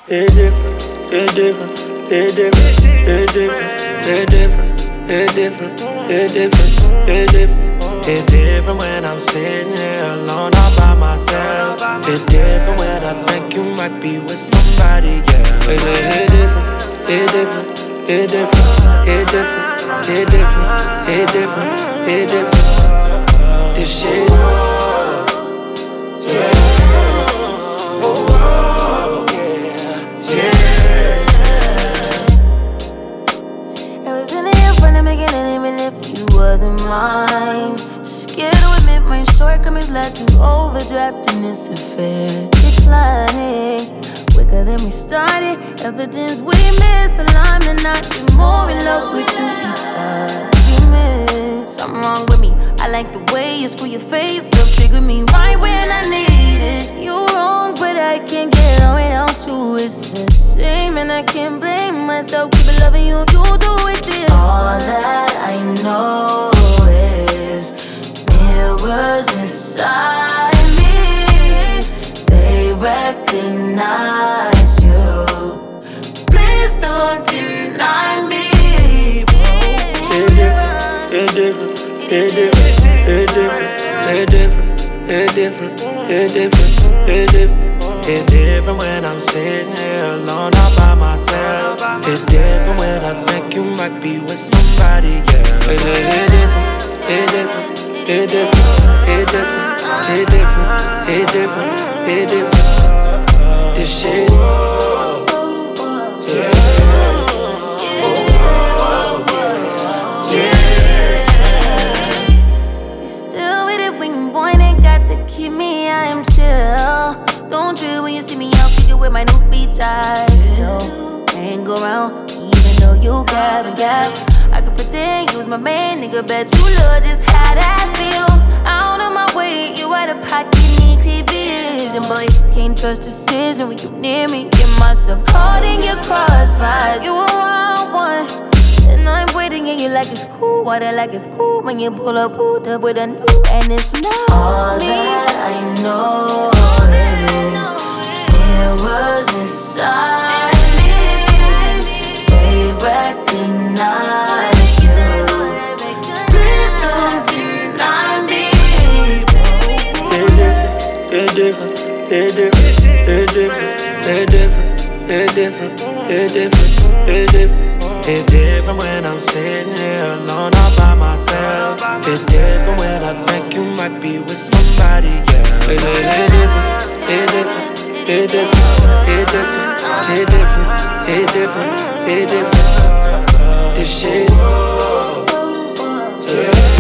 It different, it different, it different, it different, it different, it different, it different, it different. It's different when I'm sitting here alone all by myself. It's different when I think you might be with somebody, yeah. It different, it different, it different, it different, it different, it different, it different. This shit, yeah. Even if you wasn't mine, scared to admit my shortcomings led to overdraft in this affair. Declining quicker than we started. Evidence we misalignment, not be more in love with you each argument. Something wrong with me. I like the way you screw your face up, trigger me right when I need it. You wrong, but I can't get on without you. It's a shame and I can't blame myself. Keep it loving you, you do it this. All that I know is mirrors inside me. They recognize you. Please don't deny me. It different, it different, it different, it different, it different, it different, it different. It's different when I'm sitting here alone all by myself. It's different when I think you might be with somebody, yeah. It different, it different, it different, it different, it different, it different, it different. This shit, yeah. Keep me, I am chill. Don't trip when you see me out figure with my new beach eyes. Still hang around, even though you cap and cap. I could pretend you was my man, nigga. Bet you love just how that feels. Out of my way, you out of pocket, need clear vision. Boy, can't trust decision when you near me. Get myself caught in your crossfire. You a wild one. And I'm waiting and you like it's cool. Water like it's cool when you pull up with a new and it's not all me. That I know is mirrors inside me. They recognize you. Please don't deny me. It different, it different, it different, it different, it different, it different, it different. It's different when I'm sitting here alone all by myself. It's different when I think you might be with somebody, yeah. It different, it different, it different, it different, it different, it different, it different. This shit, yeah.